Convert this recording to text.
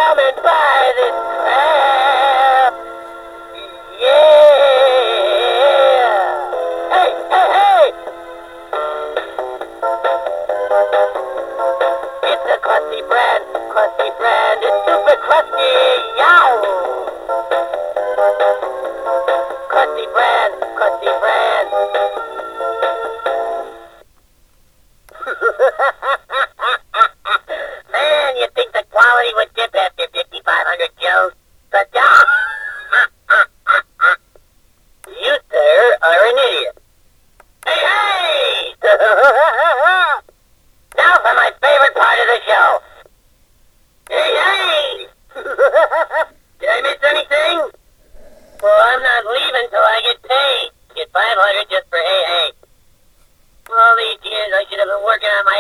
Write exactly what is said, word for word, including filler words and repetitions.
come and buy this crap. Yeah. Hey, hey, hey. It's a crusty brand, crusty brand. It's super crusty. Yow. Crusty brand, crusty brand. Man, you think the quality would dip after fifty-five hundred Joes? But no! You, sir, are an idiot. Hey, hey! Now for my favorite part of the show. Hey, hey! Did I miss anything? Well, I'm not leaving till I get paid. Get five hundred just for hey, hey. All these years I should have been working on my